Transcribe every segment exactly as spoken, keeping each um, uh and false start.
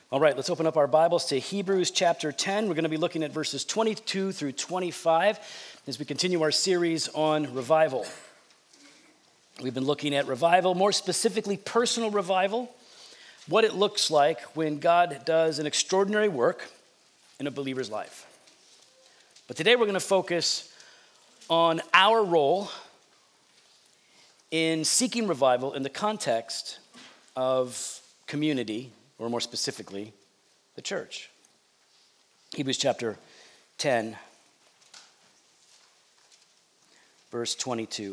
All right, let's open up our Bibles to Hebrews chapter ten. We're going to be looking at verses twenty-two through twenty-five as we continue our series on revival. We've been looking at revival, more specifically personal revival, what it looks like when God does an extraordinary work in a believer's life. But today we're going to focus on our role in seeking revival in the context of community, or more specifically, the church. Hebrews chapter ten, verse twenty-two.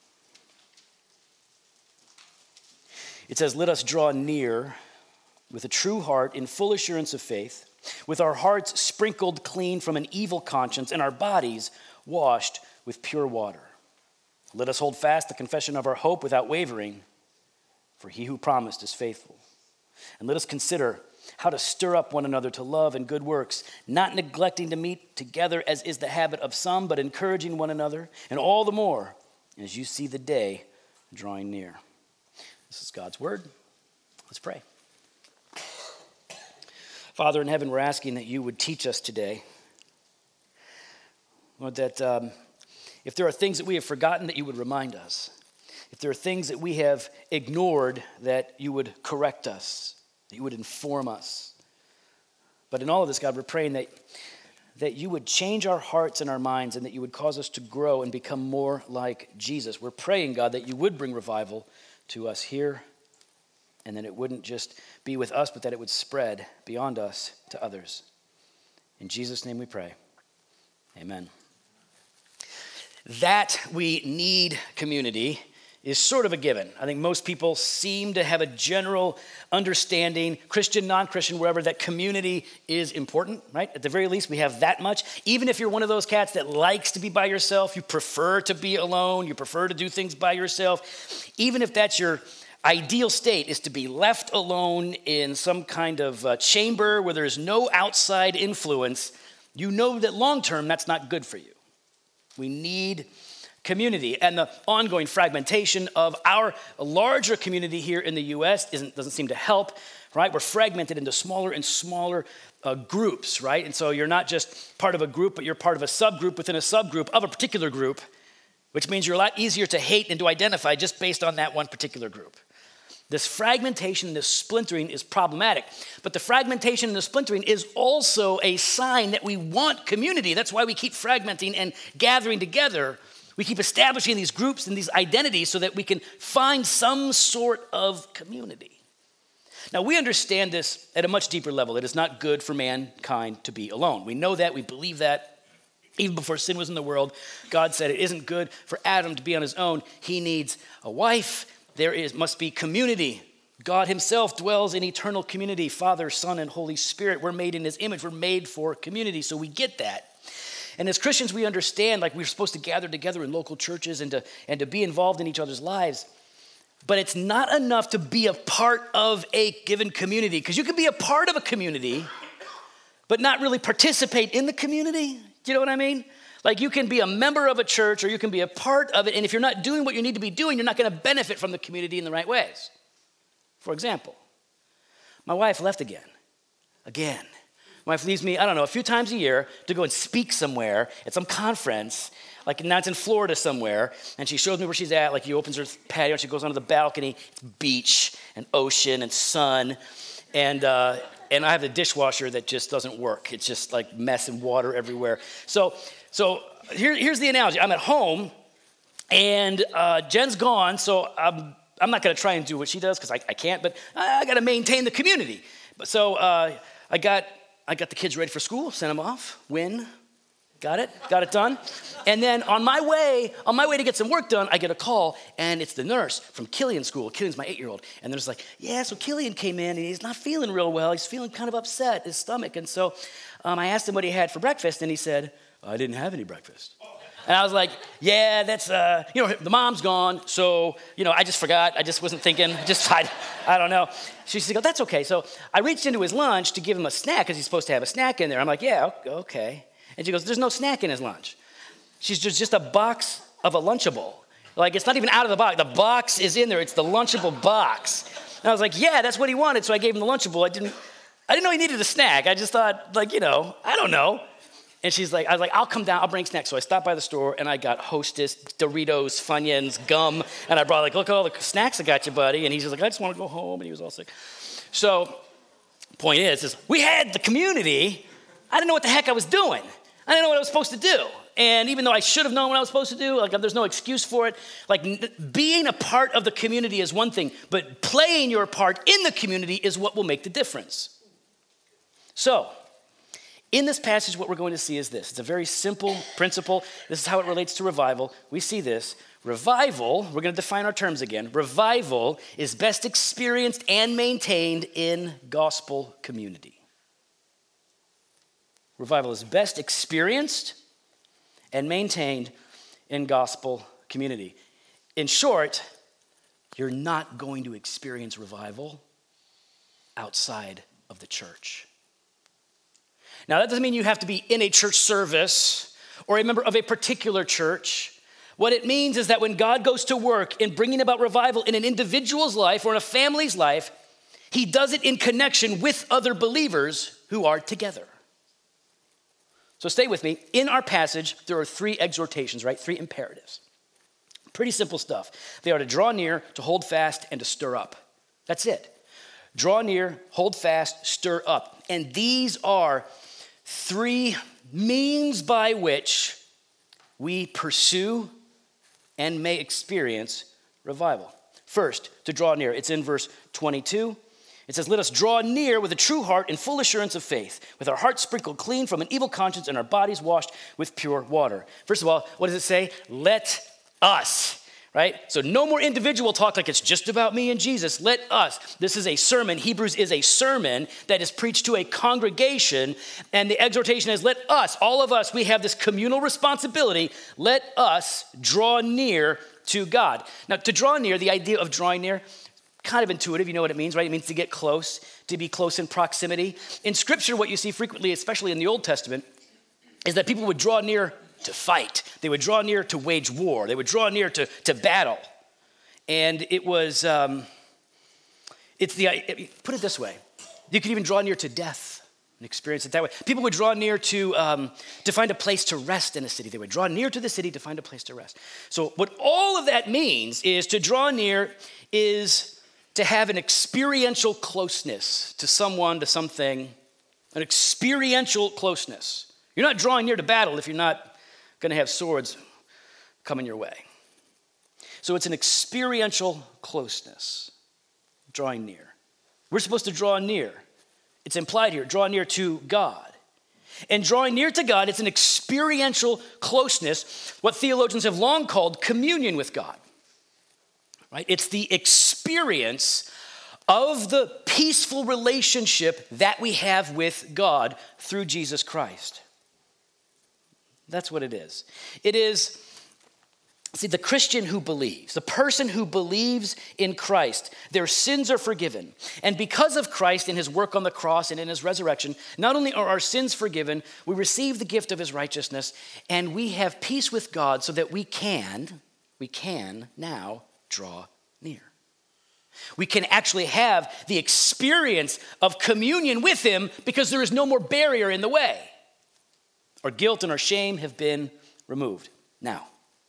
It says, "Let us draw near with a true heart in full assurance of faith, with our hearts sprinkled clean from an evil conscience and our bodies washed with pure water. Let us hold fast the confession of our hope without wavering, for he who promised is faithful. And let us consider how to stir up one another to love and good works, not neglecting to meet together as is the habit of some, but encouraging one another, and all the more as you see the day drawing near." This is God's word. Let's pray. Father in heaven, we're asking that you would teach us today. Lord, that um, if there are things that we have forgotten, that you would remind us. If there are things that we have ignored, that you would correct us, that you would inform us. But in all of this, God, we're praying that, that you would change our hearts and our minds and that you would cause us to grow and become more like Jesus. We're praying, God, that you would bring revival to us here and that it wouldn't just be with us, but that it would spread beyond us to others. In Jesus' name we pray. Amen. That we need community is sort of a given. I think most people seem to have a general understanding, Christian, non-Christian, wherever, that community is important, right? At the very least, we have that much. Even if you're one of those cats that likes to be by yourself, you prefer to be alone, you prefer to do things by yourself, even if that's your ideal state, is to be left alone in some kind of uh, chamber where there's no outside influence, you know that long-term, that's not good for you. We need community, and the ongoing fragmentation of our larger community here in the U S isn't, doesn't seem to help, right? We're fragmented into smaller and smaller uh, groups, right? And so you're not just part of a group, but you're part of a subgroup within a subgroup of a particular group, which means you're a lot easier to hate and to identify just based on that one particular group. This fragmentation, this splintering is problematic, but the fragmentation and the splintering is also a sign that we want community. That's why we keep fragmenting and gathering together. We keep establishing these groups and these identities so that we can find some sort of community. Now, we understand this at a much deeper level. It is not good for mankind to be alone. We know that. We believe that. Even before sin was in the world, God said it isn't good for Adam to be on his own. He needs a wife. There is must be community. God himself dwells in eternal community. Father, Son, and Holy Spirit. We're made in his image. We're made for community. So we get that. And as Christians, we understand, like, we're supposed to gather together in local churches and to, and to be involved in each other's lives. But it's not enough to be a part of a given community, because you can be a part of a community, but not really participate in the community. Do you know what I mean? Like, you can be a member of a church or you can be a part of it, and if you're not doing what you need to be doing, you're not going to benefit from the community in the right ways. For example, my wife left again. Again. My wife leaves me, I don't know, a few times a year to go and speak somewhere at some conference. Like, now it's in Florida somewhere, and she shows me where she's at. Like, she opens her patio, and she goes onto the balcony. It's beach and ocean and sun. And uh, and I have a dishwasher that just doesn't work. It's just like mess and water everywhere. So so here, here's the analogy. I'm at home, and uh, Jen's gone, so I'm, I'm not going to try and do what she does because I, I can't, but I, I got to maintain the community. So uh, I got... I got the kids ready for school, sent them off, win, got it, got it done. And then on my way, on my way to get some work done, I get a call, and it's the nurse from Killian School. Killian's my eight-year-old. And they're just like, yeah, so Killian came in, and he's not feeling real well. He's feeling kind of upset, his stomach. And so um, I asked him what he had for breakfast, and he said, I didn't have any breakfast. And I was like, yeah, that's, uh, you know, the mom's gone, so, you know, I just forgot. I just wasn't thinking. Just, I, I don't know. She said, oh, that's okay. So I reached into his lunch to give him a snack because he's supposed to have a snack in there. I'm like, yeah, okay. And she goes, there's no snack in his lunch. She's just, just a box of a Lunchable. Like, it's not even out of the box. The box is in there. It's the Lunchable box. And I was like, yeah, that's what he wanted. So I gave him the Lunchable. I didn't, I didn't know he needed a snack. I just thought, like, you know, I don't know. And she's like, I was like, I'll come down, I'll bring snacks. So I stopped by the store and I got Hostess, Doritos, Funyuns, gum. And I brought like, look at all the snacks I got you, buddy. And he's just like, I just want to go home. And he was all sick. So point is, is we had the community. I didn't know what the heck I was doing. I didn't know what I was supposed to do. And even though I should have known what I was supposed to do, like there's no excuse for it. Like being a part of the community is one thing, but playing your part in the community is what will make the difference. So, in this passage, what we're going to see is this. It's a very simple principle. This is how it relates to revival. We see this. Revival, we're going to define our terms again. Revival is best experienced and maintained in gospel community. Revival is best experienced and maintained in gospel community. In short, you're not going to experience revival outside of the church. Now, that doesn't mean you have to be in a church service or a member of a particular church. What it means is that when God goes to work in bringing about revival in an individual's life or in a family's life, he does it in connection with other believers who are together. So stay with me. In our passage, there are three exhortations, right? Three imperatives. Pretty simple stuff. They are to draw near, to hold fast, and to stir up. That's it. Draw near, hold fast, stir up. And these are three means by which we pursue and may experience revival. First, to draw near. It's in verse twenty-two. It says, let us draw near with a true heart and full assurance of faith, with our hearts sprinkled clean from an evil conscience and our bodies washed with pure water. First of all, what does it say? Let us. Right? So no more individual talk like it's just about me and Jesus. Let us. This is a sermon. Hebrews is a sermon that is preached to a congregation. And the exhortation is let us, all of us, we have this communal responsibility. Let us draw near to God. Now, to draw near, the idea of drawing near, kind of intuitive. You know what it means, right? It means to get close, to be close in proximity. In Scripture, what you see frequently, especially in the Old Testament, is that people would draw near to fight. They would draw near to wage war. They would draw near to, to battle. And it was, um, it's the, it, put it this way. You could even draw near to death and experience it that way. People would draw near to, um, to find a place to rest in a city. They would draw near to the city to find a place to rest. So what all of that means is to draw near is to have an experiential closeness to someone, to something, an experiential closeness. You're not drawing near to battle if you're not going to have swords coming your way. So it's an experiential closeness, drawing near. We're supposed to draw near. It's implied here, draw near to God. And drawing near to God, it's an experiential closeness, what theologians have long called communion with God. Right? It's the experience of the peaceful relationship that we have with God through Jesus Christ. That's what it is. It is, see, the Christian who believes, the person who believes in Christ, their sins are forgiven. And because of Christ and his work on the cross and in his resurrection, not only are our sins forgiven, we receive the gift of his righteousness, and we have peace with God so that we can, we can now draw near. We can actually have the experience of communion with him because there is no more barrier in the way. Our guilt and our shame have been removed. Now,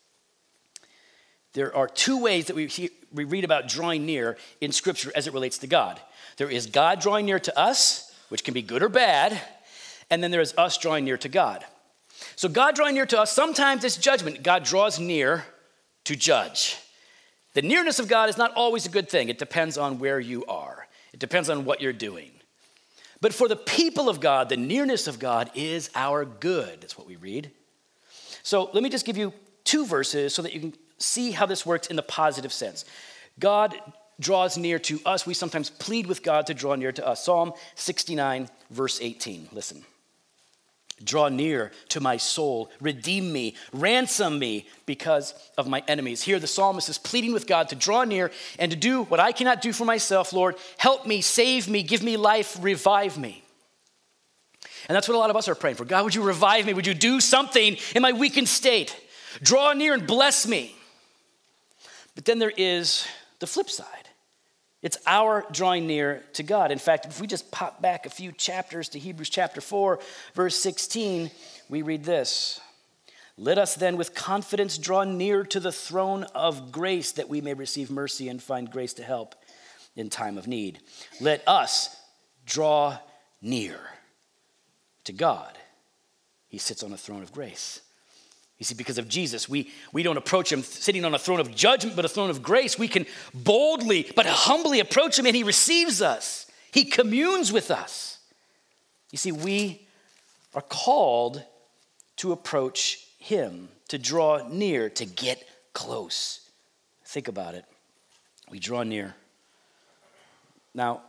there are two ways that we, see, we read about drawing near in Scripture as it relates to God. There is God drawing near to us, which can be good or bad, and then there is us drawing near to God. So God drawing near to us, sometimes it's judgment. God draws near to judge. The nearness of God is not always a good thing. It depends on where you are. It depends on what you're doing. But for the people of God, the nearness of God is our good. That's what we read. So let me just give you two verses so that you can see how this works in the positive sense. God draws near to us. We sometimes plead with God to draw near to us. Psalm sixty-nine, verse eighteen. Listen. Draw near to my soul, redeem me, ransom me because of my enemies. Here the psalmist is pleading with God to draw near and to do what I cannot do for myself. Lord, help me, save me, give me life, revive me. And that's what a lot of us are praying for. God, would you revive me? Would you do something in my weakened state? Draw near and bless me. But then there is the flip side. It's our drawing near to God. In fact, if we just pop back a few chapters to Hebrews chapter four, verse sixteen, we read this. Let us then with confidence draw near to the throne of grace that we may receive mercy and find grace to help in time of need. Let us draw near to God. He sits on a throne of grace. You see, because of Jesus, we, we don't approach him sitting on a throne of judgment, but a throne of grace. We can boldly, but humbly approach him, and he receives us. He communes with us. You see, we are called to approach him, to draw near, to get close. Think about it. We draw near. Now,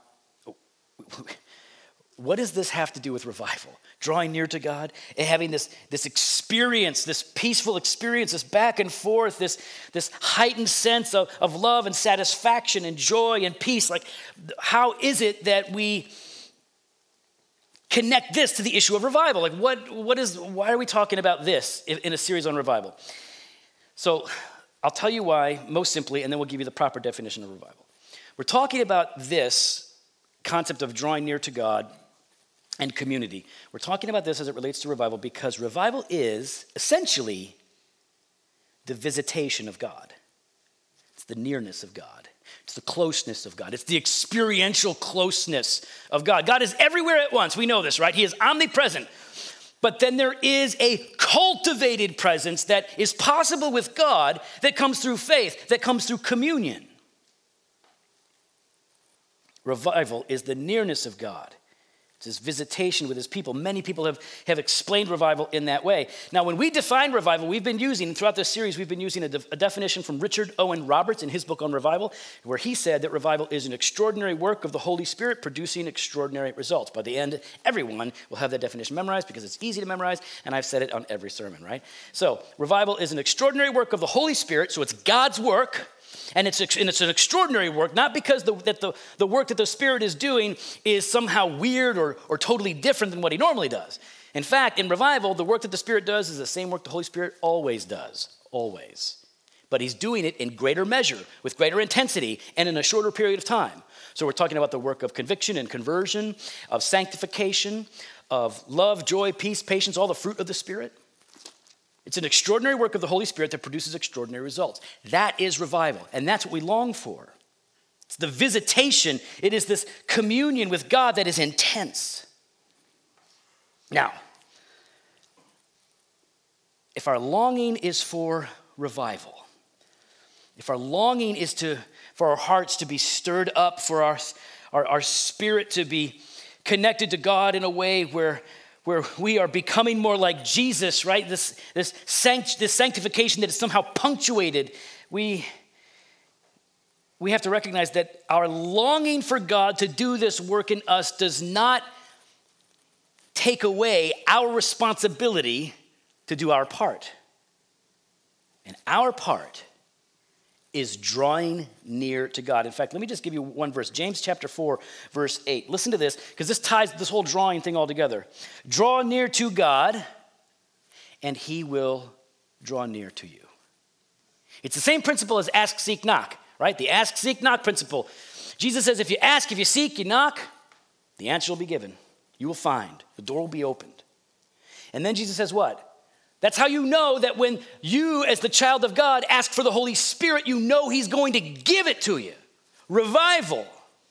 what does this have to do with revival? Drawing near to God and having this, this experience, this peaceful experience, this back and forth, this, this heightened sense of, of love and satisfaction and joy and peace. Like, how is it that we connect this to the issue of revival? Like, what, what is, why are we talking about this in, in a series on revival? So I'll tell you why, most simply, and then we'll give you the proper definition of revival. We're talking about this concept of drawing near to God and community. We're talking about this as it relates to revival because revival is essentially the visitation of God. It's the nearness of God. It's the closeness of God. It's the experiential closeness of God. God is everywhere at once. We know this, right? He is omnipresent. But then there is a cultivated presence that is possible with God that comes through faith, that comes through communion. Revival is the nearness of God. It's his visitation with his people. Many people have, have explained revival in that way. Now, when we define revival, we've been using, throughout this series, we've been using a, de- a definition from Richard Owen Roberts in his book on revival, where he said that revival is an extraordinary work of the Holy Spirit producing extraordinary results. By the end, everyone will have that definition memorized because it's easy to memorize, and I've said it on every sermon, right? So, revival is an extraordinary work of the Holy Spirit, so it's God's work. And it's, and it's an extraordinary work, not because the, that the, the work that the Spirit is doing is somehow weird or, or totally different than what he normally does. In fact, in revival, the work that the Spirit does is the same work the Holy Spirit always does, always. But he's doing it in greater measure, with greater intensity, and in a shorter period of time. So we're talking about the work of conviction and conversion, of sanctification, of love, joy, peace, patience, all the fruit of the Spirit. It's an extraordinary work of the Holy Spirit that produces extraordinary results. That is revival, and that's what we long for. It's the visitation. It is this communion with God that is intense. Now, if our longing is for revival, if our longing is to for our hearts to be stirred up, for our, our, our spirit to be connected to God in a way where where we are becoming more like Jesus, right? This, this, sanct, this sanctification that is somehow punctuated. We, we have to recognize that our longing for God to do this work in us does not take away our responsibility to do our part. And our part is drawing near to God. In fact, let me just give you one verse. James chapter four, verse eight. Listen to this, because this ties this whole drawing thing all together. Draw near to God, and he will draw near to you. It's the same principle as ask, seek, knock, right? The ask, seek, knock principle. Jesus says, if you ask, if you seek, you knock, the answer will be given. You will find. The door will be opened. And then Jesus says what? That's how you know that when you, as the child of God, ask for the Holy Spirit, you know he's going to give it to you. Revival.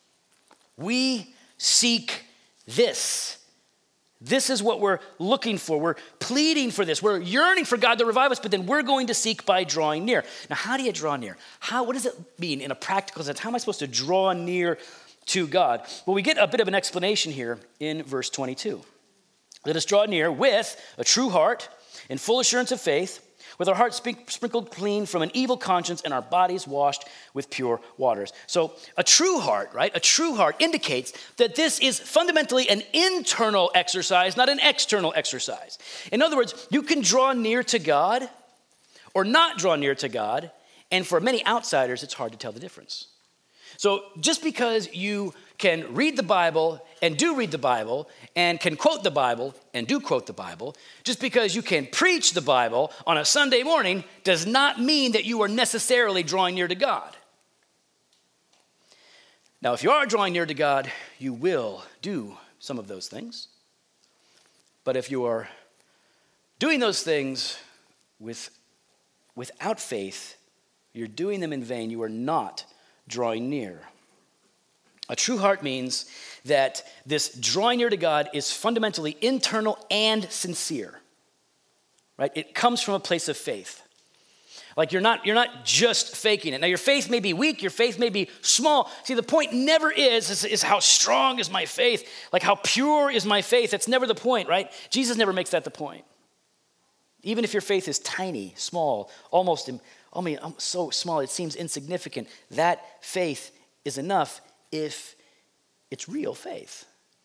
We seek this. This is what we're looking for. We're pleading for this. We're yearning for God to revive us, but then we're going to seek by drawing near. Now, how do you draw near? How? What does it mean in a practical sense? How am I supposed to draw near to God? Well, we get a bit of an explanation here in verse twenty-two. Let us draw near with a true heart, in full assurance of faith, with our hearts sprinkled clean from an evil conscience and our bodies washed with pure waters. So a true heart, right? A true heart indicates that this is fundamentally an internal exercise, not an external exercise. In other words, you can draw near to God or not draw near to God, and for many outsiders, it's hard to tell the difference. So just because you can read the Bible and do read the Bible and can quote the Bible and do quote the Bible, just because you can preach the Bible on a Sunday morning does not mean that you are necessarily drawing near to God. Now, if you are drawing near to God, you will do some of those things. But if you are doing those things with, without faith, you're doing them in vain. You are not drawing near. A true heart means that this drawing near to God is fundamentally internal and sincere, right? It comes from a place of faith. Like you're not, you're not just faking it. Now your faith may be weak, your faith may be small. See, the point never is, is, is how strong is my faith? Like how pure is my faith? That's never the point, right? Jesus never makes that the point. Even if your faith is tiny, small, almost, I mean, so small it seems insignificant, that faith is enough if it's real faith.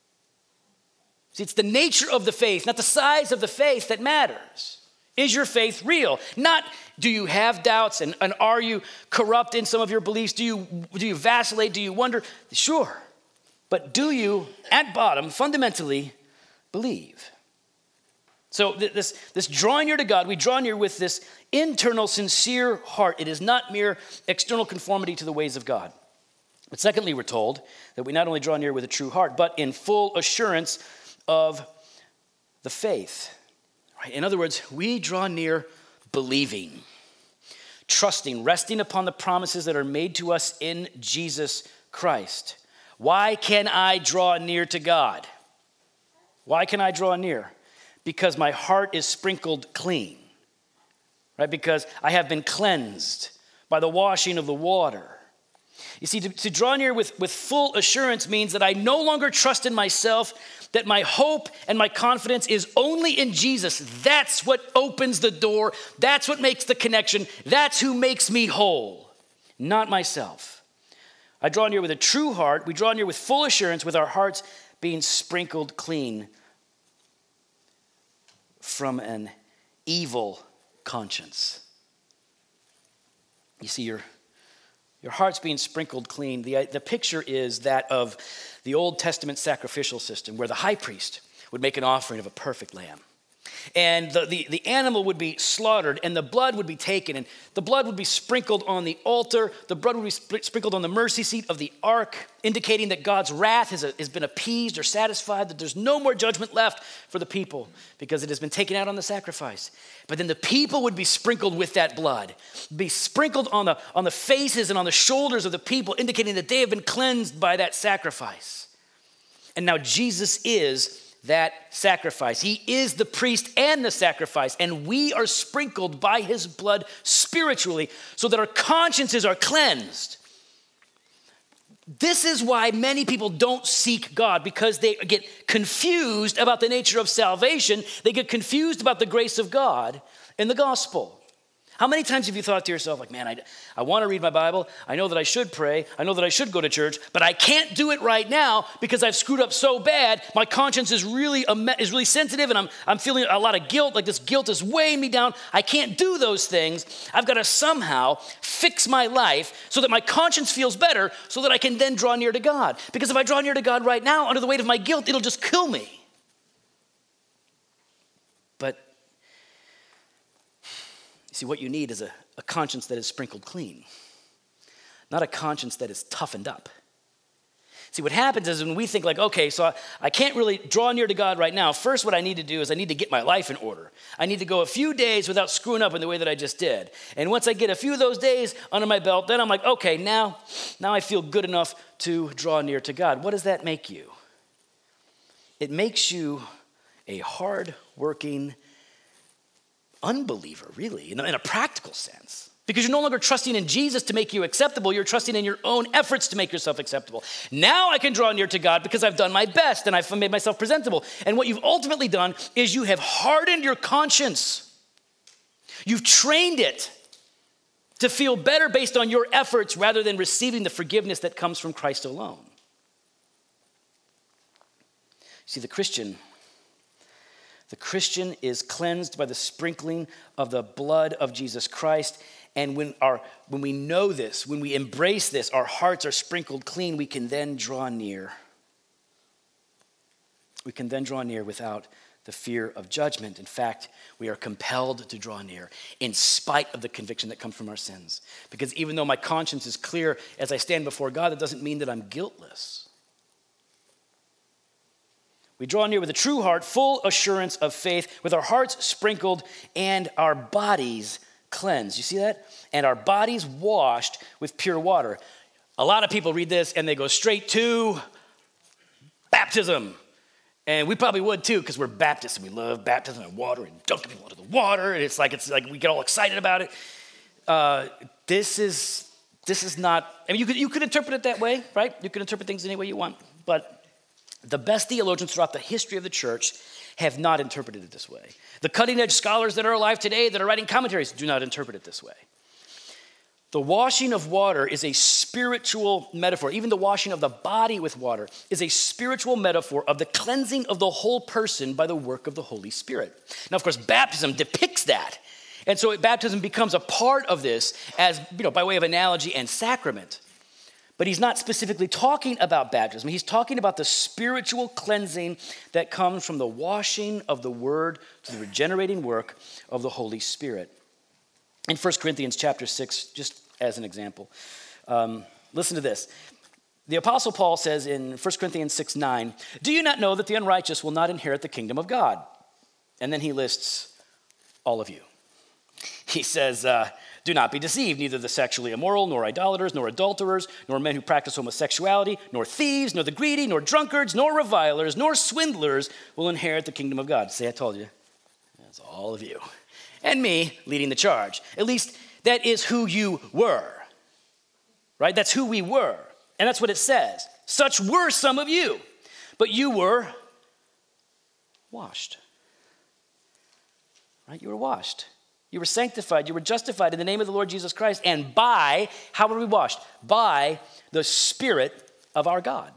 See, it's the nature of the faith, not the size of the faith that matters. Is your faith real? Not do you have doubts and, and are you corrupt in some of your beliefs? Do you, do you vacillate? Do you wonder? Sure. But do you, at bottom, fundamentally believe? So this, this drawing near to God, we draw near with this internal, sincere heart. It is not mere external conformity to the ways of God. But secondly, we're told that we not only draw near with a true heart, but in full assurance of the faith. In other words, we draw near believing, trusting, resting upon the promises that are made to us in Jesus Christ. Why can I draw near to God? Why can I draw near? Because my heart is sprinkled clean, right? Because I have been cleansed by the washing of the water. You see, to, to draw near with, with full assurance means that I no longer trust in myself, that my hope and my confidence is only in Jesus. That's what opens the door. That's what makes the connection. That's who makes me whole, not myself. I draw near with a true heart. We draw near with full assurance, with our hearts being sprinkled clean from an evil conscience. You see, your, your heart's being sprinkled clean. The, the picture is that of the Old Testament sacrificial system where the high priest would make an offering of a perfect lamb. And the, the, the animal would be slaughtered and the blood would be taken and the blood would be sprinkled on the altar. The blood would be sp- sprinkled on the mercy seat of the ark, indicating that God's wrath has, has been appeased or satisfied, that there's no more judgment left for the people because it has been taken out on the sacrifice. But then the people would be sprinkled with that blood, be sprinkled on the, on the faces and on the shoulders of the people, indicating that they have been cleansed by that sacrifice. And now Jesus is that sacrifice. He is the priest and the sacrifice, and we are sprinkled by his blood spiritually so that our consciences are cleansed. This is why many people don't seek God, because they get confused about the nature of salvation. They get confused about the grace of God in the gospel. How many times have you thought to yourself, like, man, I, I want to read my Bible. I know that I should pray. I know that I should go to church, but I can't do it right now because I've screwed up so bad. My conscience is really is really sensitive, and I'm, I'm feeling a lot of guilt. Like this guilt is weighing me down. I can't do those things. I've got to somehow fix my life so that my conscience feels better so that I can then draw near to God. Because if I draw near to God right now under the weight of my guilt, it'll just kill me. But see, what you need is a, a conscience that is sprinkled clean, not a conscience that is toughened up. See, what happens is when we think like, okay, so I, I can't really draw near to God right now. First, what I need to do is I need to get my life in order. I need to go a few days without screwing up in the way that I just did. And once I get a few of those days under my belt, then I'm like, okay, now, now I feel good enough to draw near to God. What does that make you? It makes you a hard-working unbeliever, really, in a practical sense. Because you're no longer trusting in Jesus to make you acceptable. You're trusting in your own efforts to make yourself acceptable. Now I can draw near to God because I've done my best and I've made myself presentable. And what you've ultimately done is you have hardened your conscience. You've trained it to feel better based on your efforts rather than receiving the forgiveness that comes from Christ alone. See, the Christian The Christian is cleansed by the sprinkling of the blood of Jesus Christ. And when our when we know this, when we embrace this, our hearts are sprinkled clean, we can then draw near. We can then draw near without the fear of judgment. In fact, we are compelled to draw near in spite of the conviction that comes from our sins. Because even though my conscience is clear as I stand before God, it doesn't mean that I'm guiltless. We draw near with a true heart, full assurance of faith, with our hearts sprinkled and our bodies cleansed. You see that? And our bodies washed with pure water. A lot of people read this and they go straight to baptism. And we probably would too, because we're Baptists and we love baptism and water and dunking people into the water. And it's like it's like we get all excited about it. Uh, this is this is not. I mean, you could you could interpret it that way, right? You could interpret things any way you want. But the best theologians throughout the history of the church have not interpreted it this way. The cutting-edge scholars that are alive today that are writing commentaries do not interpret it this way. The washing of water is a spiritual metaphor. Even the washing of the body with water is a spiritual metaphor of the cleansing of the whole person by the work of the Holy Spirit. Now, of course, baptism depicts that. And so baptism becomes a part of this as, you know, by way of analogy and sacrament. But he's not specifically talking about baptism. He's talking about the spiritual cleansing that comes from the washing of the word to the regenerating work of the Holy Spirit. In First Corinthians chapter six, just as an example, um, listen to this. The Apostle Paul says in First Corinthians six nine, "Do you not know that the unrighteous will not inherit the kingdom of God?" And then he lists all of you. He says, uh, "Do not be deceived, neither the sexually immoral, nor idolaters, nor adulterers, nor men who practice homosexuality, nor thieves, nor the greedy, nor drunkards, nor revilers, nor swindlers will inherit the kingdom of God." See, I told you. That's all of you. And me leading the charge. At least that is who you were, right? That's who we were. And that's what it says. Such were some of you, but you were washed, right? You were washed. You were sanctified. You were justified in the name of the Lord Jesus Christ. And by, how were we washed? By the Spirit of our God.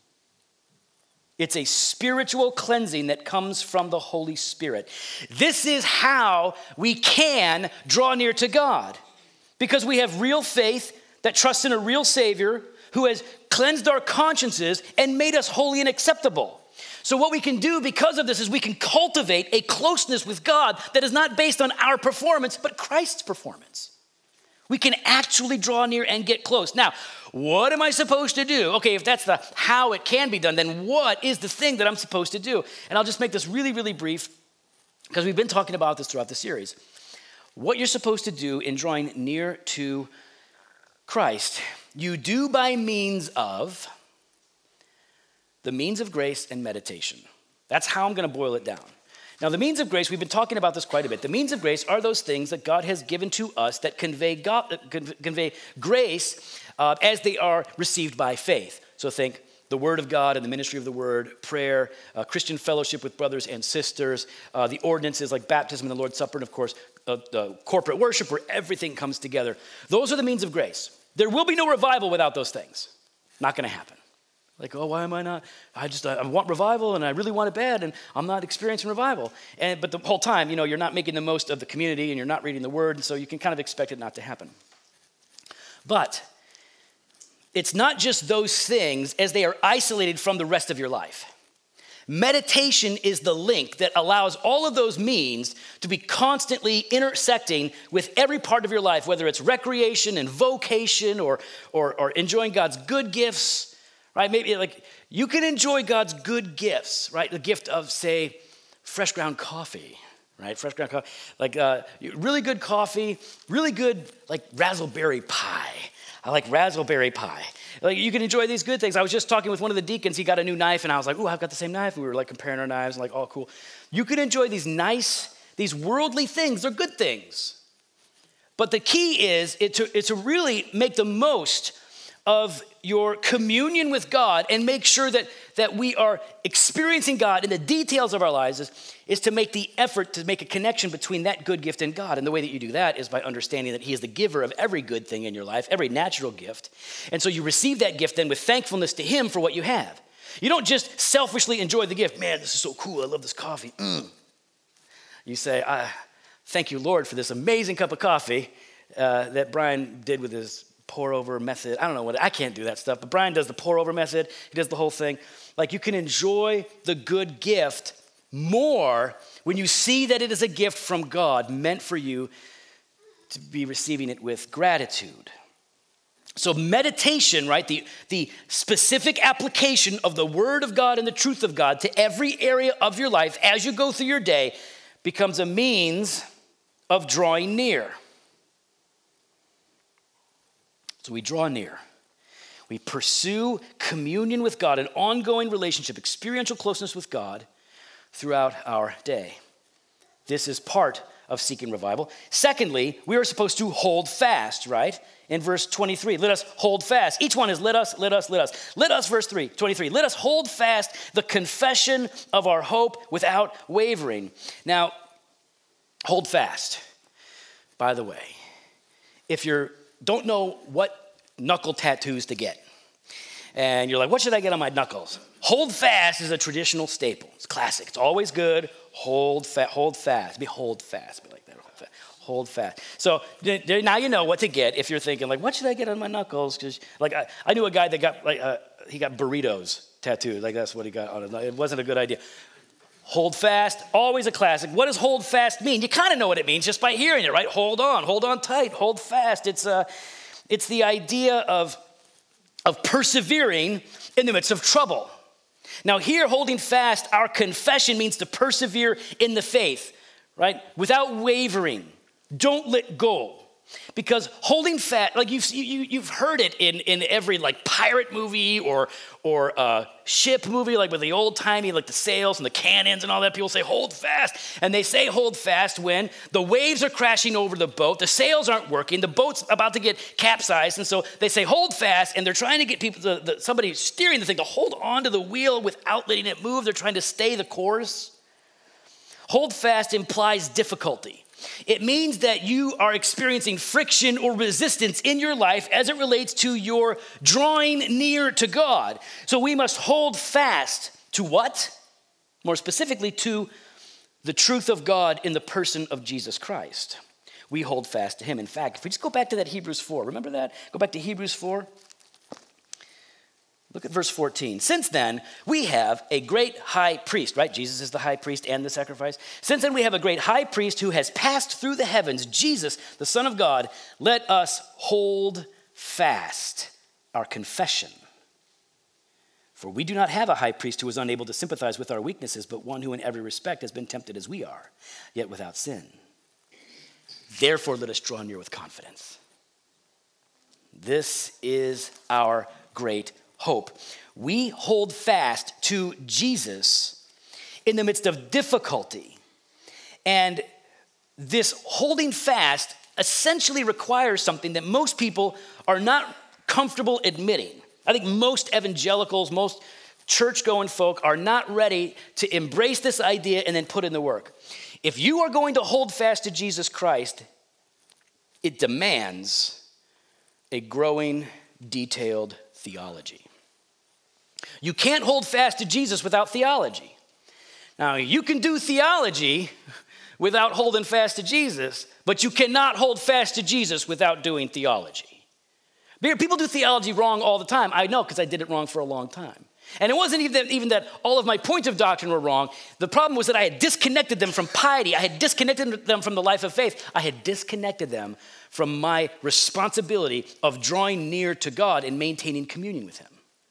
It's a spiritual cleansing that comes from the Holy Spirit. This is how we can draw near to God, because we have real faith that trusts in a real Savior who has cleansed our consciences and made us holy and acceptable. So what we can do because of this is we can cultivate a closeness with God that is not based on our performance, but Christ's performance. We can actually draw near and get close. Now, what am I supposed to do? Okay, if that's the how it can be done, then what is the thing that I'm supposed to do? And I'll just make this really, really brief, because we've been talking about this throughout the series. What you're supposed to do in drawing near to Christ, you do by means of the means of grace and meditation. That's how I'm going to boil it down. Now, the means of grace, we've been talking about this quite a bit. The means of grace are those things that God has given to us that convey God, convey grace uh, as they are received by faith. So think the Word of God and the ministry of the Word, prayer, uh, Christian fellowship with brothers and sisters, uh, the ordinances like baptism and the Lord's Supper, and of course, uh, the corporate worship where everything comes together. Those are the means of grace. There will be no revival without those things. Not going to happen. Like, oh, why am I not? I just, I want revival and I really want it bad and I'm not experiencing revival. And But the whole time, you know, you're not making the most of the community and you're not reading the word, and so you can kind of expect it not to happen. But it's not just those things as they are isolated from the rest of your life. Meditation is the link that allows all of those means to be constantly intersecting with every part of your life, whether it's recreation and vocation or, or, or enjoying God's good gifts. Right, maybe like you can enjoy God's good gifts, right? The gift of, say, fresh ground coffee, right? Fresh ground coffee, like uh, really good coffee, really good like raspberry pie. I like raspberry pie. Like you can enjoy these good things. I was just talking with one of the deacons. He got a new knife, and I was like, "Ooh, I've got the same knife." And we were like comparing our knives, and like, "Oh, cool." You can enjoy these nice, these worldly things. They're good things, but the key is it to, it to really make the most of your communion with God and make sure that, that we are experiencing God in the details of our lives is, is to make the effort to make a connection between that good gift and God. And the way that you do that is by understanding that he is the giver of every good thing in your life, every natural gift. And so you receive that gift then with thankfulness to him for what you have. You don't just selfishly enjoy the gift. Man, this is so cool. I love this coffee. Mm. You say, I, thank you, Lord, for this amazing cup of coffee uh, that Brian did with his pour over method. I don't know what, I can't do that stuff, but Brian does the pour over method. He does the whole thing. Like you can enjoy the good gift more when you see that it is a gift from God meant for you to be receiving it with gratitude. So meditation, right, the, the specific application of the word of God and the truth of God to every area of your life as you go through your day becomes a means of drawing near. So we draw near. We pursue communion with God, an ongoing relationship, experiential closeness with God throughout our day. This is part of seeking revival. Secondly, we are supposed to hold fast, right? In verse twenty-three, let us hold fast. Each one is let us, let us, let us. Let us, verse three, twenty-three, let us hold fast the confession of our hope without wavering. Now, hold fast. By the way, if you don't know what knuckle tattoos to get, and you're like, what should I get on my knuckles? Hold fast is a traditional staple. It's classic. It's always good. Hold fast. Hold fast. Be hold fast. Be like that. Hold fast. Hold fast. So now you know what to get if you're thinking like, what should I get on my knuckles? Because like I, I knew a guy that got like uh, he got burritos tattooed. Like that's what he got on it. It wasn't a good idea. Hold fast, always a classic. What does hold fast mean? You kind of know what it means just by hearing it, right? Hold on, hold on tight, hold fast. It's uh, it's the idea of of persevering in the midst of trouble. Now here, holding fast, our confession means to persevere in the faith, right? Without wavering. Don't let go. Because holding fast, like you've you, you've heard it in, in every like pirate movie or or uh, ship movie, like with the old timey, like the sails and the cannons and all that. People say hold fast, and they say hold fast when the waves are crashing over the boat, the sails aren't working, the boat's about to get capsized, and so they say hold fast, and they're trying to get people, to, the, somebody steering the thing, to hold on to the wheel without letting it move. They're trying to stay the course. Hold fast implies difficulty. It means that you are experiencing friction or resistance in your life as it relates to your drawing near to God. So we must hold fast to what? More specifically, to the truth of God in the person of Jesus Christ. We hold fast to him. In fact, if we just go back to that Hebrews four, remember that? Go back to Hebrews four. Look at verse fourteen. Since then, we have a great high priest, right? Jesus is the high priest and the sacrifice. Since then, we have a great high priest who has passed through the heavens, Jesus, the Son of God. Let us hold fast our confession. For we do not have a high priest who is unable to sympathize with our weaknesses, but one who in every respect has been tempted as we are, yet without sin. Therefore, let us draw near with confidence. This is our great hope. We hold fast to Jesus in the midst of difficulty. And this holding fast essentially requires something that most people are not comfortable admitting. I think most evangelicals, most church-going folk are not ready to embrace this idea and then put in the work. If you are going to hold fast to Jesus Christ, it demands a growing, detailed theology. You can't hold fast to Jesus without theology. Now, you can do theology without holding fast to Jesus, but you cannot hold fast to Jesus without doing theology. People do theology wrong all the time. I know because I did it wrong for a long time. And it wasn't even that, even that all of my points of doctrine were wrong. The problem was that I had disconnected them from piety. I had disconnected them from the life of faith. I had disconnected them from my responsibility of drawing near to God and maintaining communion with him.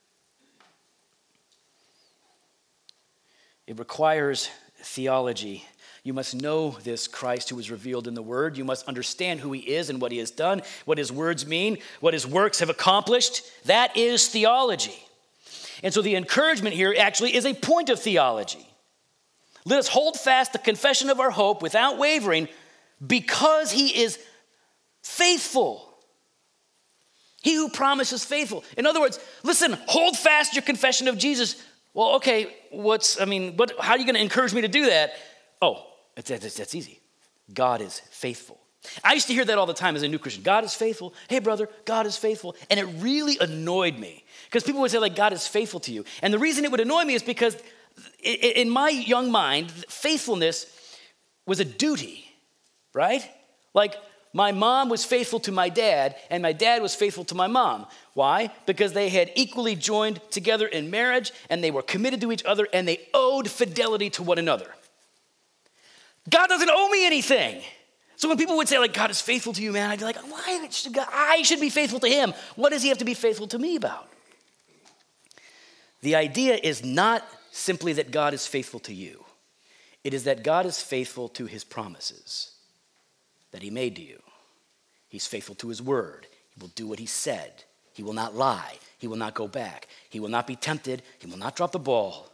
It requires theology. You must know this Christ who is revealed in the Word. You must understand who he is and what he has done, what his words mean, what his works have accomplished. That is theology. And so the encouragement here actually is a point of theology. Let us hold fast the confession of our hope without wavering because he is faithful. He who promises faithful. In other words, listen, hold fast your confession of Jesus. Well, okay, what's, I mean, what, how are you going to encourage me to do that? Oh, it's, it's, that's easy. God is faithful. I used to hear that all the time as a new Christian. God is faithful. Hey, brother, God is faithful. And it really annoyed me because people would say, like, God is faithful to you. And the reason it would annoy me is because in my young mind, faithfulness was a duty, right? Like, my mom was faithful to my dad, and my dad was faithful to my mom. Why? Because they had equally joined together in marriage, and they were committed to each other, and they owed fidelity to one another. God doesn't owe me anything. So when people would say, like, God is faithful to you, man, I'd be like, why should God, I should be faithful to him. What does he have to be faithful to me about? The idea is not simply that God is faithful to you. It is that God is faithful to his promises that he made to you. He's faithful to his word. He will do what he said. He will not lie. He will not go back. He will not be tempted. He will not drop the ball.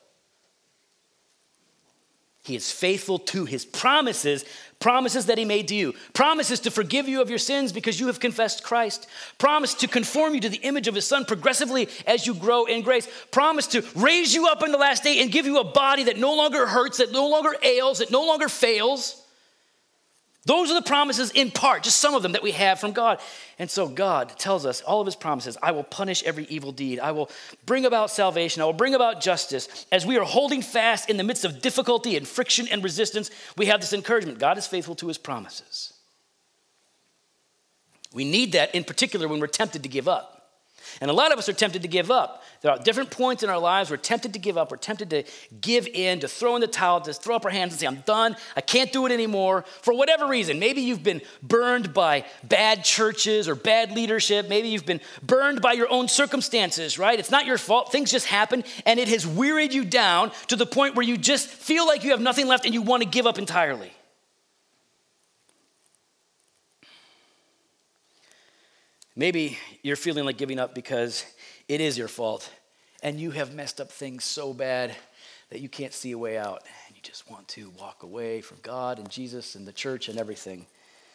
He is faithful to his promises, promises that he made to you. Promises to forgive you of your sins because you have confessed Christ. Promise to conform you to the image of his son progressively as you grow in grace. Promise to raise you up in the last day and give you a body that no longer hurts, that no longer ails, that no longer fails. Those are the promises in part, just some of them that we have from God. And so God tells us all of his promises. I will punish every evil deed. I will bring about salvation. I will bring about justice. As we are holding fast in the midst of difficulty and friction and resistance, we have this encouragement. God is faithful to his promises. We need that in particular when we're tempted to give up. And a lot of us are tempted to give up. There are different points in our lives we're tempted to give up. We're tempted to give in, to throw in the towel, to throw up our hands and say, I'm done. I can't do it anymore. For whatever reason, maybe you've been burned by bad churches or bad leadership. Maybe you've been burned by your own circumstances, right? It's not your fault. Things just happen, and it has wearied you down to the point where you just feel like you have nothing left and you want to give up entirely. Maybe you're feeling like giving up because it is your fault and you have messed up things so bad that you can't see a way out and you just want to walk away from God and Jesus and the church and everything.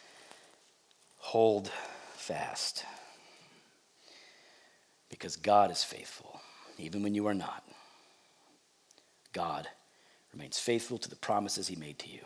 Hold fast because God is faithful even when you are not. God remains faithful to the promises he made to you.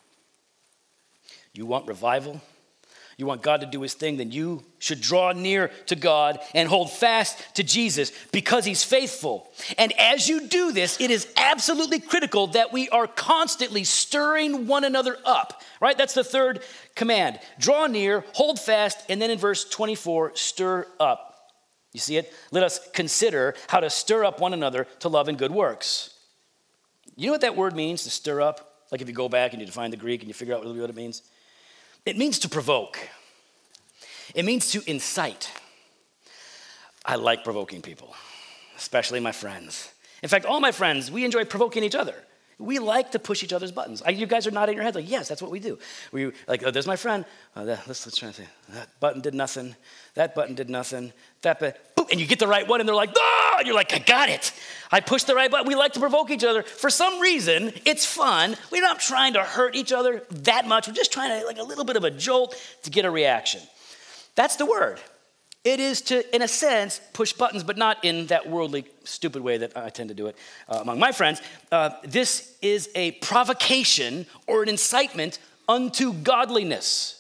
You want revival? You want God to do his thing, then you should draw near to God and hold fast to Jesus because he's faithful. And as you do this, it is absolutely critical that we are constantly stirring one another up, right? That's the third command. Draw near, hold fast, and then in verse twenty-four, stir up. You see it? Let us consider how to stir up one another to love and good works. You know what that word means, to stir up? Like if you go back and you define the Greek and you figure out really what it means. It means to provoke. It means to incite. I like provoking people, especially my friends. In fact, all my friends, we enjoy provoking each other. We like to push each other's buttons. I, you guys are nodding your heads like, yes, that's what we do. We like, oh, there's my friend. Oh, that, let's, let's try to say, that button did nothing. That button did nothing. That button, boop, and you get the right one, and they're like, ah! And you're like, I got it. I pushed the right button. We like to provoke each other. For some reason, it's fun. We're not trying to hurt each other that much. We're just trying to, like a little bit of a jolt to get a reaction. That's the word. It is to, in a sense, push buttons, but not in that worldly, stupid way that I tend to do it uh, among my friends. Uh, this is a provocation or an incitement unto godliness.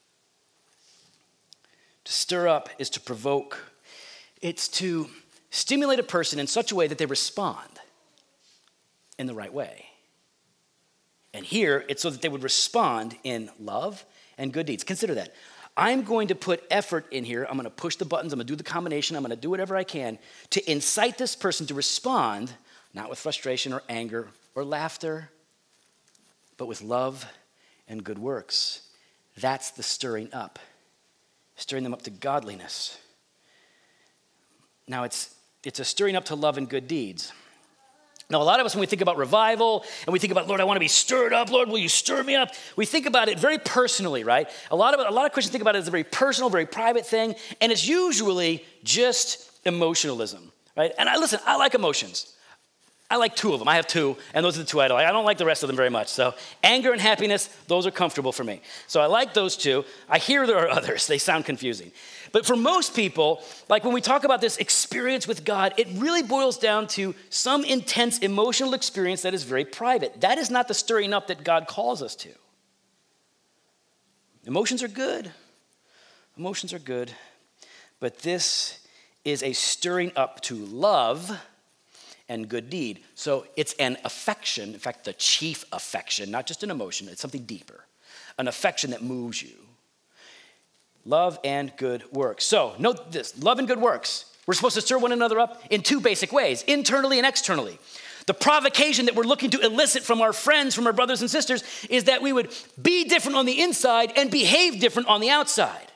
To stir up is to provoke. It's to stimulate a person in such a way that they respond in the right way. And here, it's so that they would respond in love and good deeds. Consider that. I'm going to put effort in here. I'm going to push the buttons. I'm going to do the combination. I'm going to do whatever I can to incite this person to respond, not with frustration or anger or laughter, but with love and good works. That's the stirring up, stirring them up to godliness. Now, it's, it's a stirring up to love and good deeds. Now, a lot of us, when we think about revival and we think about, Lord, I want to be stirred up. Lord, will you stir me up? We think about it very personally, right? A lot of a lot of Christians think about it as a very personal, very private thing, and it's usually just emotionalism, right? And I listen, I like emotions. I like two of them. I have two, and those are the two I like. I don't like the rest of them very much. So anger and happiness, those are comfortable for me. So I like those two. I hear there are others. They sound confusing. But for most people, like when we talk about this experience with God, it really boils down to some intense emotional experience that is very private. That is not the stirring up that God calls us to. Emotions are good. Emotions are good. But this is a stirring up to love and good deed. So it's an affection, in fact, the chief affection, not just an emotion, it's something deeper. An affection that moves you. Love and good works. So note this, love and good works. We're supposed to stir one another up in two basic ways, internally and externally. The provocation that we're looking to elicit from our friends, from our brothers and sisters, is that we would be different on the inside and behave different on the outside.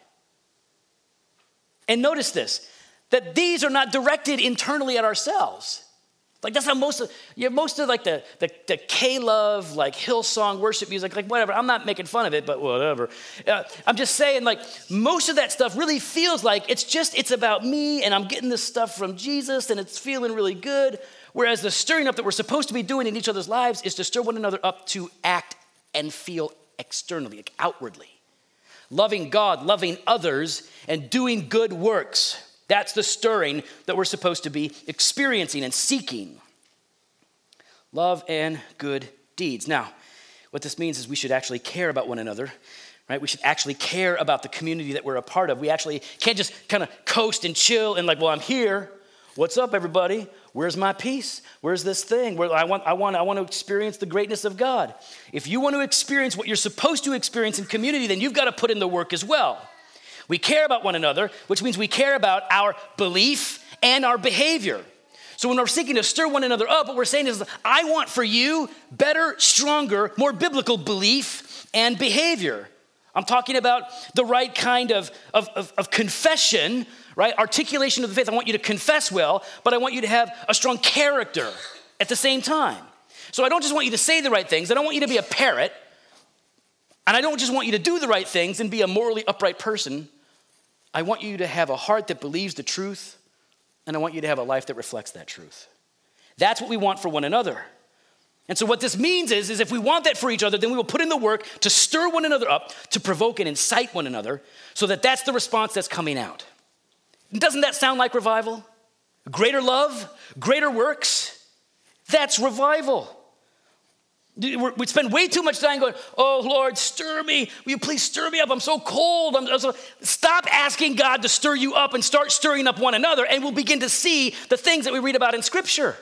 And notice this, that these are not directed internally at ourselves. Like that's how most of, you have most of like the, the, the K-Love, like Hillsong worship music, like whatever. I'm not making fun of it, but whatever. Uh, I'm just saying like most of that stuff really feels like it's just, it's about me and I'm getting this stuff from Jesus and it's feeling really good. Whereas the stirring up that we're supposed to be doing in each other's lives is to stir one another up to act and feel externally, like outwardly. Loving God, loving others, and doing good works. That's the stirring that we're supposed to be experiencing and seeking. Love and good deeds. Now, what this means is we should actually care about one another, right? We should actually care about the community that we're a part of. We actually can't just kind of coast and chill and like, well, I'm here. What's up, everybody? Where's my peace? Where's this thing? Where I want, I want, I want to experience the greatness of God. If you want to experience what you're supposed to experience in community, then you've got to put in the work as well. We care about one another, which means we care about our belief and our behavior. So when we're seeking to stir one another up, what we're saying is, I want for you better, stronger, more biblical belief and behavior. I'm talking about the right kind of, of, of, of confession, right? Articulation of the faith. I want you to confess well, but I want you to have a strong character at the same time. So I don't just want you to say the right things. I don't want you to be a parrot. And I don't just want you to do the right things and be a morally upright person. I want you to have a heart that believes the truth, and I want you to have a life that reflects that truth. That's what we want for one another. And so what this means is, is if we want that for each other, then we will put in the work to stir one another up, to provoke and incite one another, so that that's the response that's coming out. Doesn't that sound like revival? Greater love, greater works, that's revival. We spend way too much time going, oh, Lord, stir me. Will you please stir me up? I'm so cold. I'm, I'm so... Stop asking God to stir you up and start stirring up one another, and we'll begin to see the things that we read about in Scripture.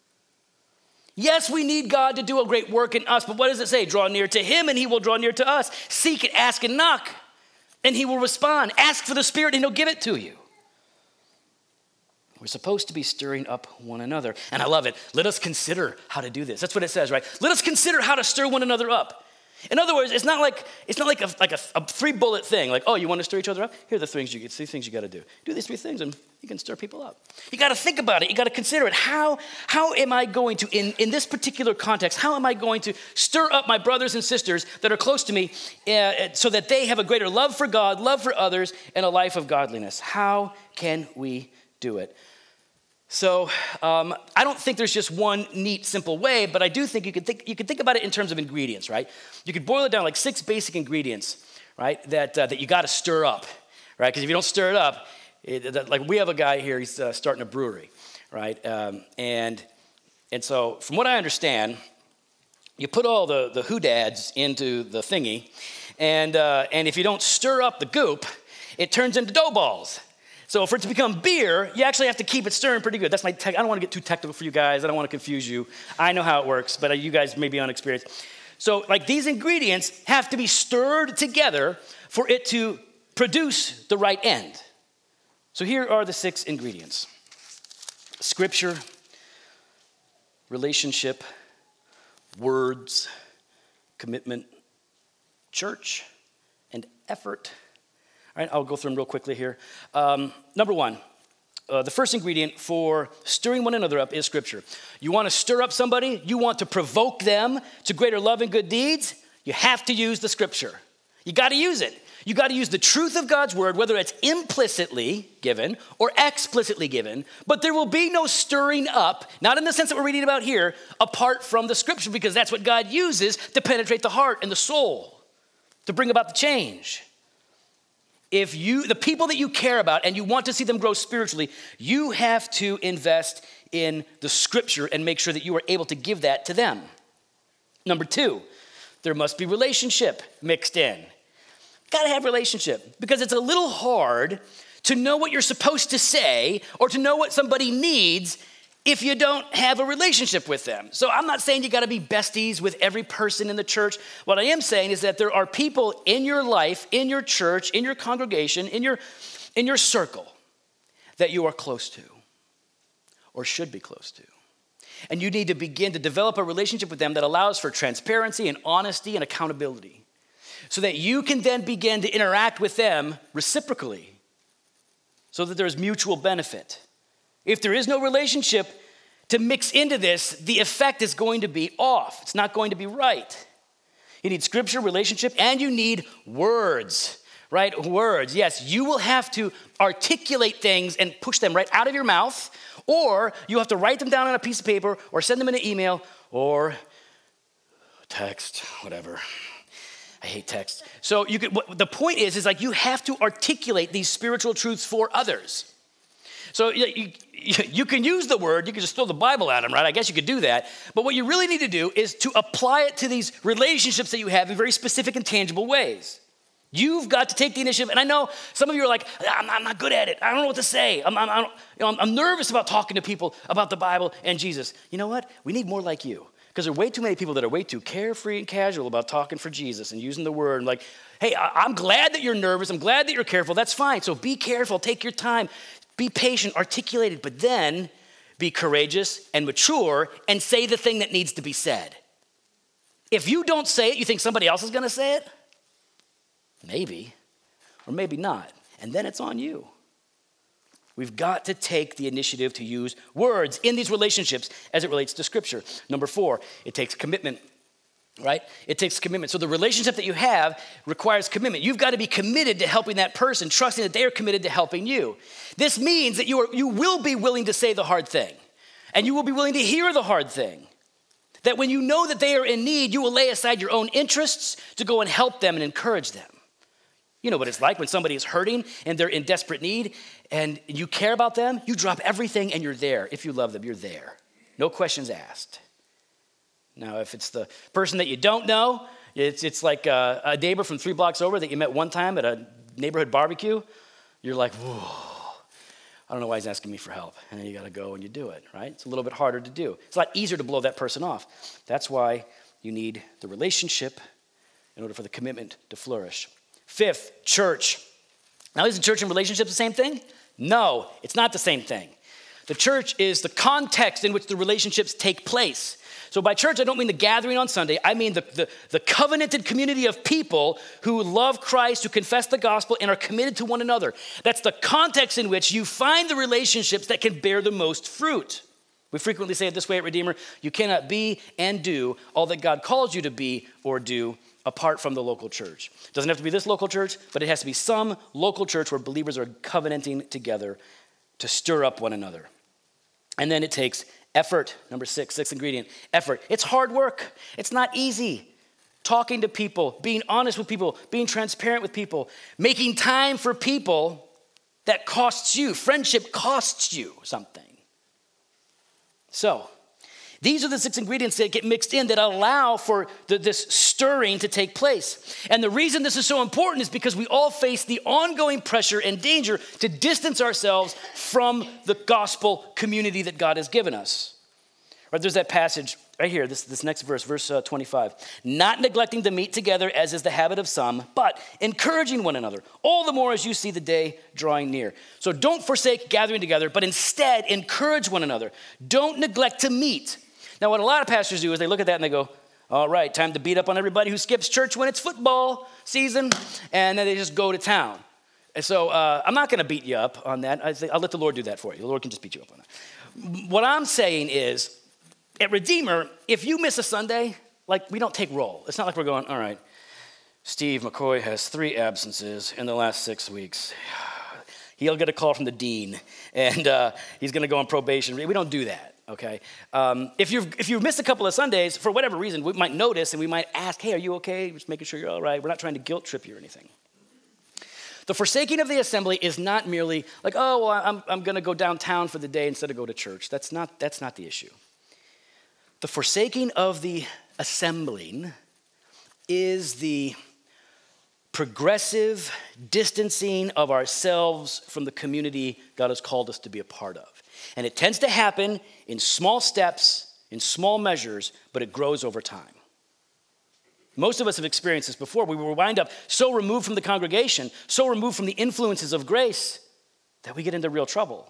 Yes, we need God to do a great work in us, but what does it say? Draw near to him and he will draw near to us. Seek and ask and knock, and he will respond. Ask for the Spirit and he'll give it to you. We're supposed to be stirring up one another. And I love it. Let us consider how to do this. That's what it says, right? Let us consider how to stir one another up. In other words, it's not like it's not like a, like a, a three bullet thing. Like, oh, you want to stir each other up? Here are the things you three things you got to do. Do these three things, and you can stir people up. You got to think about it. You got to consider it. How how am I going to, in, in this particular context, how am I going to stir up my brothers and sisters that are close to me, uh, so that they have a greater love for God, love for others, and a life of godliness? How can we do it? So um, I don't think there's just one neat, simple way, but I do think you could think you could think about it in terms of ingredients, right? You could boil it down like six basic ingredients, right? That uh, that you got to stir up, right? Because if you don't stir it up, it, that, like we have a guy here, he's uh, starting a brewery, right? Um, and and so from what I understand, you put all the the hoodads into the thingy, and uh, and if you don't stir up the goop, it turns into dough balls. So for it to become beer, you actually have to keep it stirring pretty good. That's my tech. I don't want to get too technical for you guys. I don't want to confuse you. I know how it works, but you guys may be unexperienced. So like these ingredients have to be stirred together for it to produce the right end. So here are the six ingredients: Scripture, relationship, words, commitment, church, and effort. All right, I'll go through them real quickly here. Um, number one, uh, the first ingredient for stirring one another up is Scripture. You want to stir up somebody, you want to provoke them to greater love and good deeds, you have to use the Scripture. You got to use it. You got to use the truth of God's word, whether it's implicitly given or explicitly given, but there will be no stirring up, not in the sense that we're reading about here, apart from the Scripture, because that's what God uses to penetrate the heart and the soul, to bring about the change. If you, the people that you care about and you want to see them grow spiritually, you have to invest in the Scripture and make sure that you are able to give that to them. Number two, there must be relationship mixed in. Got to have relationship, because it's a little hard to know what you're supposed to say or to know what somebody needs if you don't have a relationship with them. So I'm not saying you got to be besties with every person in the church. What I am saying is that there are people in your life, in your church, in your congregation, in your, in your circle that you are close to or should be close to. And you need to begin to develop a relationship with them that allows for transparency and honesty and accountability so that you can then begin to interact with them reciprocally so that there's mutual benefit. If there is no relationship to mix into this, the effect is going to be off. It's not going to be right. You need scripture, relationship, and you need words, right? Words. Yes, you will have to articulate things and push them right out of your mouth, or you have to write them down on a piece of paper or send them in an email or text, whatever. I hate text. So you could, what, the point is, is like you have to articulate these spiritual truths for others. So you, you, you can use the word, you can just throw the Bible at them, right? I guess you could do that. But what you really need to do is to apply it to these relationships that you have in very specific and tangible ways. You've got to take the initiative. And I know some of you are like, I'm, I'm not good at it. I don't know what to say. I'm, I'm, I'm, you know, I'm, I'm nervous about talking to people about the Bible and Jesus. You know what? We need more like you. Because there are way too many people that are way too carefree and casual about talking for Jesus and using the word. And like, hey, I, I'm glad that you're nervous. I'm glad that you're careful. That's fine. So be careful. Take your time. Be patient, articulate it, but then be courageous and mature and say the thing that needs to be said. If you don't say it, you think somebody else is going to say it? Maybe, or maybe not. And then it's on you. We've got to take the initiative to use words in these relationships as it relates to Scripture. Number four, it takes commitment, right? It takes commitment. So the relationship that you have requires commitment. You've got to be committed to helping that person, trusting that they are committed to helping you. This means that you are, you will be willing to say the hard thing, and you will be willing to hear the hard thing. That when you know that they are in need, you will lay aside your own interests to go and help them and encourage them. You know what it's like when somebody is hurting and they're in desperate need and you care about them, you drop everything and you're there. If you love them, you're there. No questions asked. Now, if it's the person that you don't know, it's, it's like a, a neighbor from three blocks over that you met one time at a neighborhood barbecue, you're like, whoa, I don't know why he's asking me for help. And then you got to go and you do it, right? It's a little bit harder to do. It's a lot easier to blow that person off. That's why you need the relationship in order for the commitment to flourish. Fifth, church. Now, isn't church and relationships the same thing? No, it's not the same thing. The church is the context in which the relationships take place. So by church, I don't mean the gathering on Sunday. I mean the, the, the covenanted community of people who love Christ, who confess the gospel, and are committed to one another. That's the context in which you find the relationships that can bear the most fruit. We frequently say it this way at Redeemer: you cannot be and do all that God calls you to be or do apart from the local church. It doesn't have to be this local church, but it has to be some local church where believers are covenanting together to stir up one another. And then it takes effort. Number six, sixth ingredient, effort. It's hard work. It's not easy. Talking to people, being honest with people, being transparent with people, making time for people that costs you. Friendship costs you something. So, these are the six ingredients that get mixed in that allow for the, this stirring to take place. And the reason this is so important is because we all face the ongoing pressure and danger to distance ourselves from the gospel community that God has given us. Right, there's that passage right here, this, this next verse, verse uh, twenty-five. Not neglecting to meet together as is the habit of some, but encouraging one another, all the more as you see the day drawing near. So don't forsake gathering together, but instead encourage one another. Don't neglect to meet. Now, what a lot of pastors do is they look at that and they go, all right, time to beat up on everybody who skips church when it's football season, and then they just go to town. And so uh, I'm not going to beat you up on that. I think I'll let the Lord do that for you. The Lord can just beat you up on that. What I'm saying is, at Redeemer, if you miss a Sunday, like we don't take roll. It's not like we're going, all right, Steve McCoy has three absences in the last six weeks. He'll get a call from the dean, and uh, he's going to go on probation. We don't do that. Okay, um, if you've if you've missed a couple of Sundays for whatever reason, we might notice and we might ask, "Hey, are you okay?" Just making sure you're all right. We're not trying to guilt trip you or anything. The forsaking of the assembly is not merely like, "Oh, well, I'm I'm going to go downtown for the day instead of go to church." That's not that's not the issue. The forsaking of the assembling is the progressive distancing of ourselves from the community God has called us to be a part of. And it tends to happen in small steps, in small measures, but it grows over time. Most of us have experienced this before. We will wind up so removed from the congregation, so removed from the influences of grace, that we get into real trouble.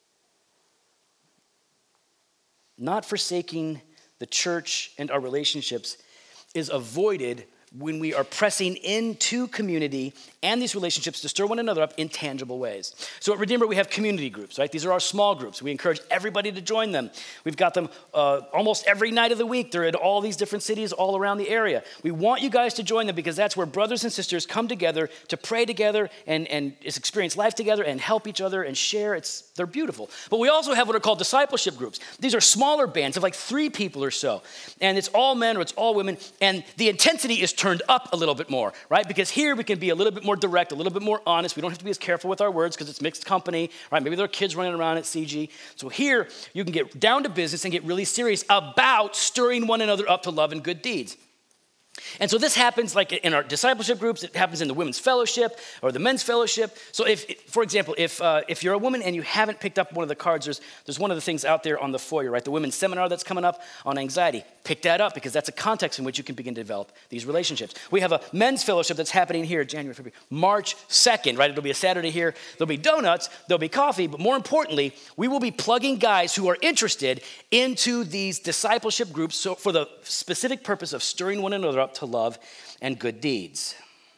Not forsaking the church and our relationships is avoided when we are pressing into community and these relationships to stir one another up in tangible ways. So at Redeemer, we have community groups, right? These are our small groups. We encourage everybody to join them. We've got them uh, almost every night of the week. They're in all these different cities all around the area. We want you guys to join them because that's where brothers and sisters come together to pray together and, and experience life together and help each other and share. It's They're beautiful. But we also have what are called discipleship groups. These are smaller bands of like three people or so. And it's all men or it's all women. And the intensity is turned up a little bit more, right? Because here we can be a little bit more direct, a little bit more honest. We don't have to be as careful with our words because it's mixed company, right? Maybe there are kids running around at C G. So here you can get down to business and get really serious about stirring one another up to love and good deeds. And so this happens like in our discipleship groups. It happens in the women's fellowship or the men's fellowship. So if, for example, if uh, if you're a woman and you haven't picked up one of the cards, there's, there's one of the things out there on the foyer, right? The women's seminar that's coming up on anxiety. Pick that up because that's a context in which you can begin to develop these relationships. We have a men's fellowship that's happening here January, February, March second, right? It'll be a Saturday here. There'll be donuts, there'll be coffee, but more importantly, we will be plugging guys who are interested into these discipleship groups so for the specific purpose of stirring one another up to love and good deeds.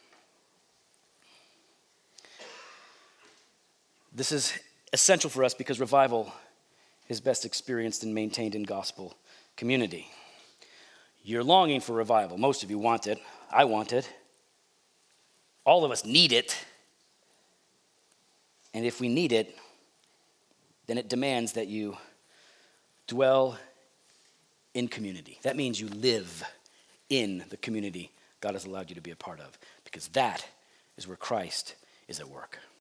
This is essential for us because revival is best experienced and maintained in gospel community. You're longing for revival. Most of you want it. I want it. All of us need it. And if we need it, then it demands that you dwell in community. That means you live in the community God has allowed you to be a part of, because that is where Christ is at work.